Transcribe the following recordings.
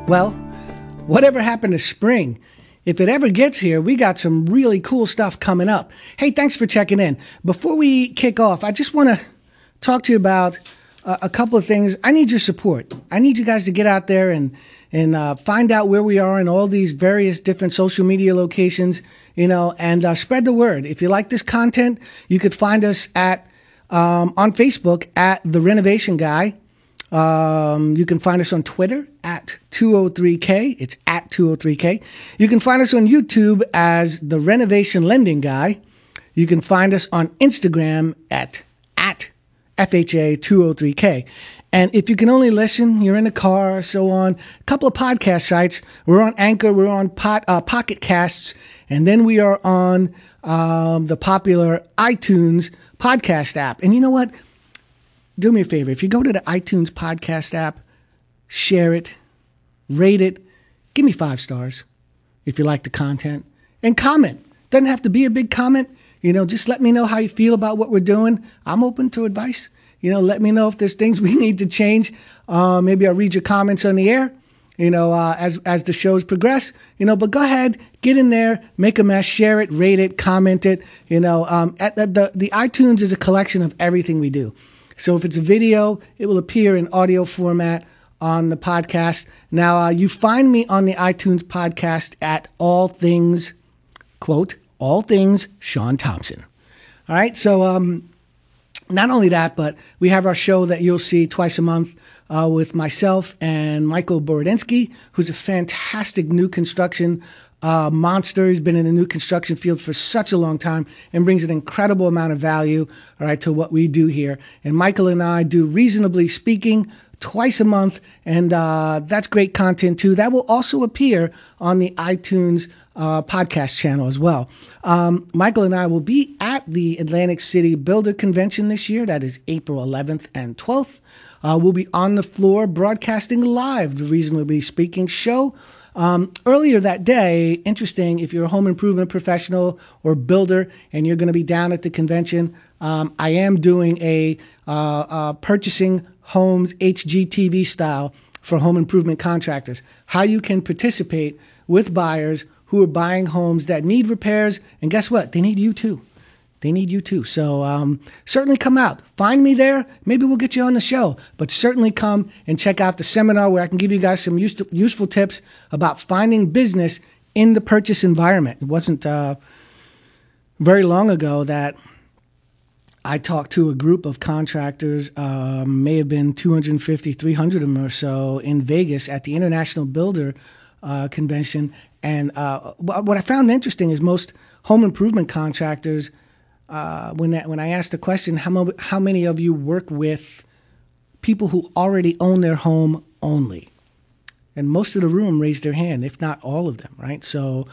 Well, whatever happened to spring? If it ever gets here, we got some really cool stuff coming up. Hey, thanks for checking in. Before we kick off, I just want to talk to you about a couple of things. I need your support. I need you guys to get out there and find out where we are in all these various different social media locations, and spread the word. If you like this content, you could find us at on Facebook at The Renovation Guy. You can find us on Twitter at 203K. It's at 203K. You can find us on YouTube as The Renovation Lending Guy. You can find us on Instagram at FHA203K. And if you can only listen, you're in the car, so on a couple of podcast sites. We're on Anchor, we're on Pocket Casts, and then we are on the popular iTunes podcast app. And you know what? Do me a favor. If you go to the iTunes podcast app, share it, rate it, give me 5 stars if you like the content, and comment. Doesn't have to be a big comment. Just let me know how you feel about what we're doing. I'm open to advice. Let me know if there's things we need to change. Maybe I'll read your comments on the air, as the shows progress. But go ahead, get in there, make a mess, share it, rate it, comment it. The iTunes is a collection of everything we do. So if it's a video, it will appear in audio format on the podcast. Now, you find me on the iTunes podcast at all things Sean Thompson. All right. So not only that, but we have our show that you'll see twice a month with myself and Michael Borodensky, who's a fantastic new construction monster. He's been in the new construction field for such a long time and brings an incredible amount of value, all right, to what we do here. And Michael and I do Reasonably Speaking twice a month, and that's great content too. That will also appear on the iTunes podcast channel as well. Michael and I will be at the Atlantic City Builder Convention this year. That is April 11th and 12th. We'll be on the floor broadcasting live the Reasonably Speaking show. Earlier that day, interesting, if you're a home improvement professional or builder and you're going to be down at the convention, I am doing a purchasing homes HGTV style for home improvement contractors. How you can participate with buyers who are buying homes that need repairs, and guess what? They need you too. They need you too. So certainly come out. Find me there. Maybe we'll get you on the show. But certainly come and check out the seminar where I can give you guys some useful tips about finding business in the purchase environment. It wasn't very long ago that I talked to a group of contractors, may have been 250, 300 of them or so in Vegas at the International Builder Convention. And what I found interesting is most home improvement contractors, when I asked the question, how many of you work with people who already own their home only? And most of the room raised their hand, if not all of them, right? So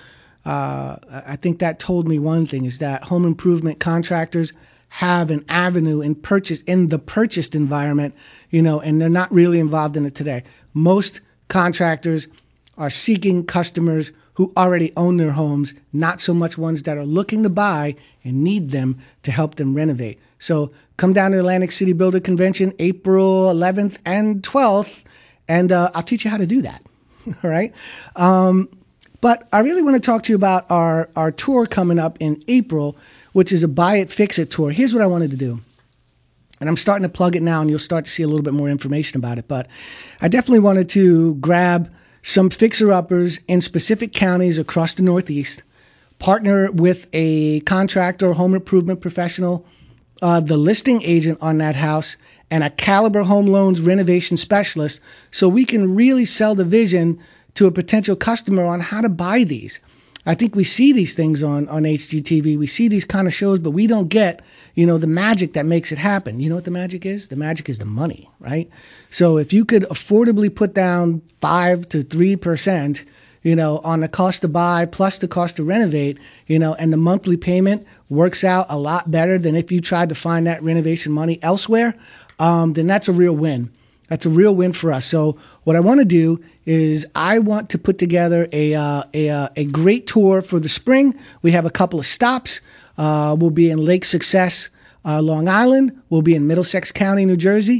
I think that told me one thing, is that home improvement contractors have an avenue in the purchased environment, and they're not really involved in it today. Most contractors are seeking customers who already own their homes, not so much ones that are looking to buy and need them to help them renovate. So come down to Atlantic City Builder Convention, April 11th and 12th, and I'll teach you how to do that. All right. But I really want to talk to you about our tour coming up in April, which is a Buy It, Fix It tour. Here's what I wanted to do. And I'm starting to plug it now, and you'll start to see a little bit more information about it. But I definitely wanted to grab some fixer-uppers in specific counties across the Northeast, partner with a contractor or home improvement professional, the listing agent on that house, and a Caliber Home Loans renovation specialist, so we can really sell the vision to a potential customer on how to buy these. I think we see these things on HGTV. We see these kind of shows, but we don't get, the magic that makes it happen. You know what the magic is? The magic is the money, right? So if you could affordably put down 5 to 3%, on the cost to buy plus the cost to renovate, and the monthly payment works out a lot better than if you tried to find that renovation money elsewhere, then that's a real win. That's a real win for us. So what I want to do is I want to put together a great tour for the spring. We have a couple of stops. We'll be in Lake Success, Long Island. We'll be in Middlesex County, New Jersey.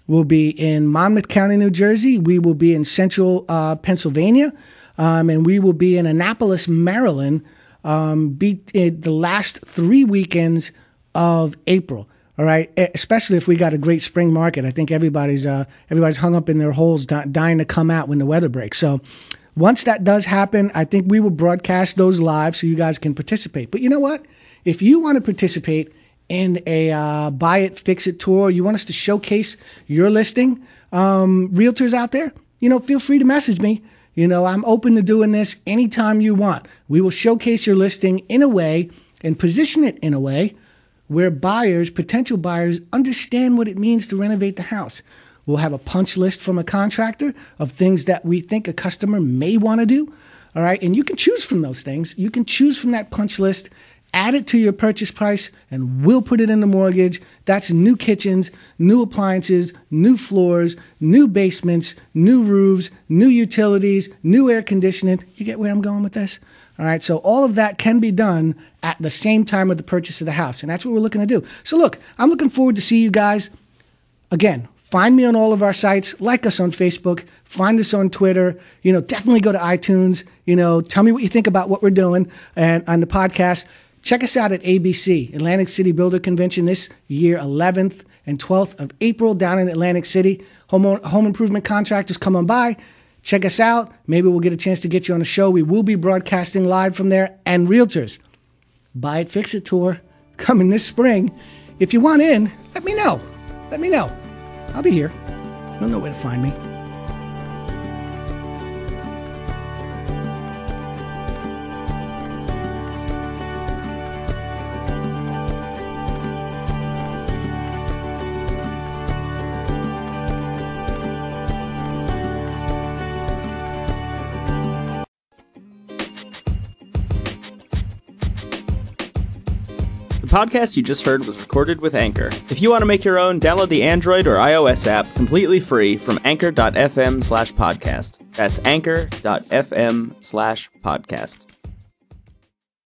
will be in Monmouth County, New Jersey. We will be in central Pennsylvania. And we will be in Annapolis, Maryland, the last 3 weekends of April. All right, especially if we got a great spring market. I think everybody's hung up in their holes, dying to come out when the weather breaks. So once that does happen, I think we will broadcast those live so you guys can participate. But you know what? If you want to participate in a Buy It, Fix It tour, you want us to showcase your listing, realtors out there, feel free to message me. I'm open to doing this anytime you want. We will showcase your listing in a way and position it in a way where potential buyers, understand what it means to renovate the house. We'll have a punch list from a contractor of things that we think a customer may want to do. All right. And you can choose from those things. You can choose from that punch list, add it to your purchase price, and we'll put it in the mortgage. That's new kitchens, new appliances, new floors, new basements, new roofs, new utilities, new air conditioning. You get where I'm going with this? All right, so all of that can be done at the same time with the purchase of the house, and that's what we're looking to do. So look, I'm looking forward to see you guys. Again, find me on all of our sites, like us on Facebook, find us on Twitter, definitely go to iTunes, tell me what you think about what we're doing and on the podcast. Check us out at ABC, Atlantic City Builder Convention this year, 11th and 12th of April down in Atlantic City. Home improvement contractors, come on by. Check us out. Maybe we'll get a chance to get you on the show. We will be broadcasting live from there. And realtors, Buy It, Fix It tour coming this spring. If you want in, let me know. I'll be here. You'll know where to find me. The podcast you just heard was recorded with Anchor. If you want to make your own, download the Android or iOS app completely free from anchor.fm/podcast. That's anchor.fm/podcast.